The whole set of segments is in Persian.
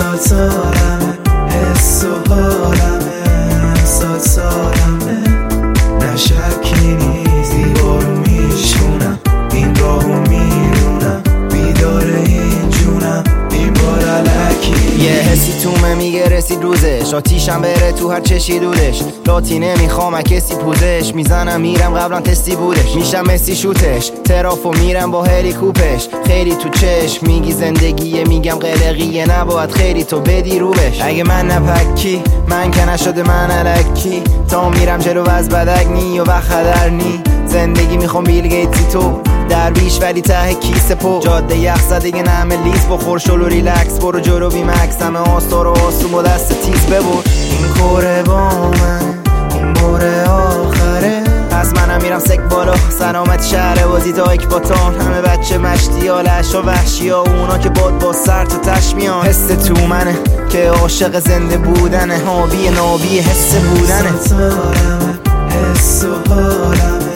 سالمه حس و حالمه سالمه نه شکی نیست دیوارو میشونم این راهو میرونم بیدار این جونم این بار علکی یه حسی تومه میگه رسید روزش آتیشم بره تو هر چشی دودش لاتی نمیخوام کسی پوزش میزنم میرم قبلا تستی بودش میشم مسی شوتش ترافو میرم با هلیکوپش خیلی تو چشم میگی زندگیه میگم قلقیه نباید خیلی تو بدی رو بش اگه من نپکی من که نشده من الکی تا میرم جلو از بدک نی و خطر نی زندگی میخوام بیل گیتسی تو درویش ولی ته کیسه پو جاده یخ زدگه نمه لیز بخور شلو ریلکس برو جلو بی مکس همه آستار و آسون با دست تیز ببر این کوره با من این باره آخره پس منم میرم سک بالا سلامت شهر بازی تا اکباتان همه بچه مشتی ها لش و وحشی ها اونا که باد با سر تو تش میان حس تو منه که عاشق زنده بودنه هابی نابی حس بودنه سالمه حس و حالمه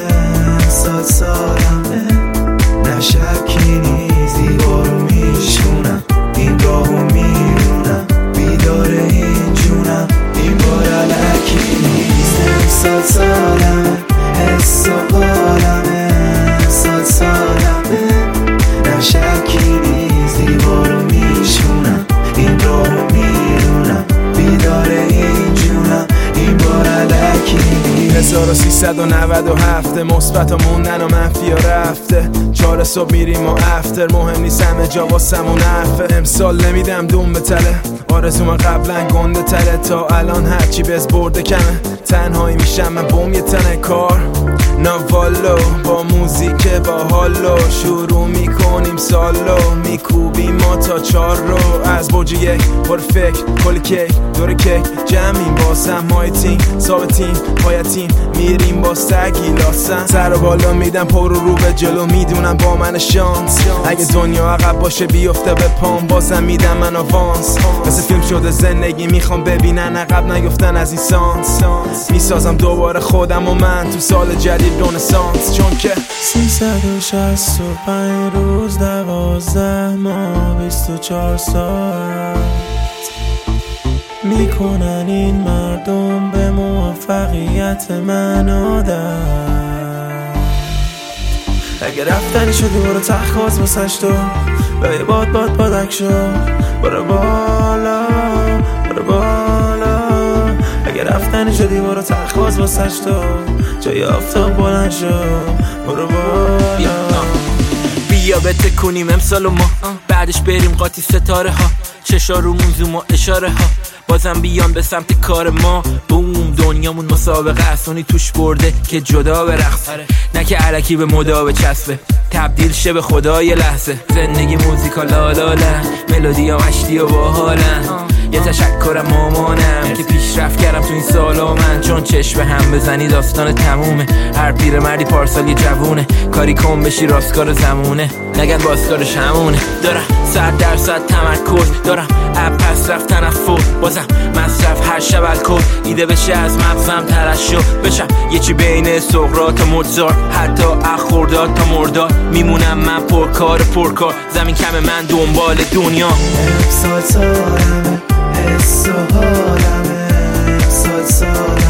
سالمه نه شکی نیست دیوارو میشونم این راهو میرونم بیدار این جونم این بار علکی نیست سالمه حس و حالمه سالمه نه شکی نیست دیوارو میشونم این راهو میرونم بیدار این جونم این بار علکی نیست 1397 مثبت و موندن و منفی ها رفته 4 صبح میریم و افتر مهم نیست همه جا واسمون حرفه امسال نمیدم دوم به تله آرزوم قبلا گنده تره تا الان هرچی بز برده کمه تنهایی میشم من بوم یه تنه کار نوالو با موزیک با حالو شروع میکنیم سالو میکوبیم ما تا 4 رو از برج 1 پر فکر کل کیک دور کیک جمعیم بازم مایتین ثابتین پایتین میریم با سگی لاسن سر و بالا میدم پر رو به جلو میدونم با من شانس اگه دنیا عقب باشه بیفته به پام بازم میدم من آوانس مثل فیلم شده زندگی میخوام ببینن عقب نیفتن از این سانس میسازم دوباره خودم و من تو سال جدید رنسانس چون که 365 روز 12 ماه 24 ساعت میکنن این مردم به موفقیت من عادت اگه رفتنی شدی برو تخواز واسش تو به بادک شو برو بالا اگه رفتنی شدی برو تخواز واسش تو جای آفتاب بلند شو برو بالا بیا بتکونیم امسال و ما بعدش بریم قاطی ستاره ها چشا رومون زوم و اشاره ها بازم بیان به سمت کار ما بوم دنیامون مسابقه اسونی توش برده که جدا برقص نه که علکی به مدا بچسبه تبدیل شه به خدای لحظه زندگی موزیکا لالاله ملودی ها مشتی و باحالن یه تشکرم مامانم که پیشرفت کردم تو این سالا من چون چشم هم بزنی داستان تمومه هر پیر مردی پارسال یه جوونه کاری کن بشی راستکار زمونه نگن بازکارش همونه دارم 100% تمرکز دارم اب پس رفت تنفر بازم مصرف هر شب الکل ایده بشه از مغزم ترشح بشم یه چی بین سقراط و موزارت حتی اخورداد تا مرداد میمونم من پرکار زمین کم من دنبال دنیا سالمه حس و حالمه سالمه